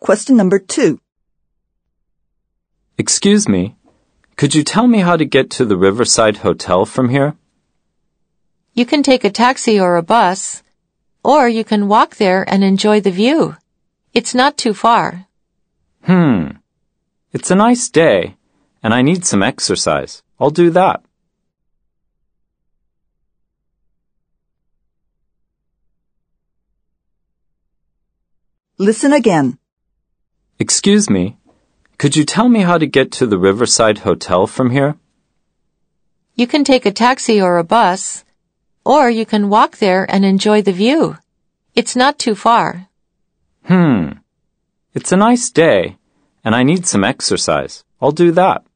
question number 2. Excuse me, could you tell me how to get to the Riverside Hotel from here? You can take a taxi or a bus, or you can walk there and enjoy the view. It's not too far. It's a nice day, and I need some exercise. I'll do that. Listen again. Excuse me, could you tell me how to get to the Riverside Hotel from here? You can take a taxi or a bus, or you can walk there and enjoy the view. It's not too far. It's a nice day, and I need some exercise. I'll do that.